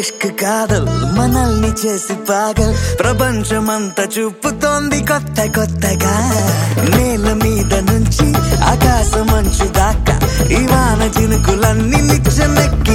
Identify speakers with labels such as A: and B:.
A: ఇష్క్ కాదల్ మనల్ని చేసి పాగల్ ప్రపంచమంతా చూపుతోంది కొత్త కొత్తగా నేల మీద నుంచి ఆకాశమంచు దాకా ఈ వాన చినుకులన్నీ నిచ్చెనెక్కి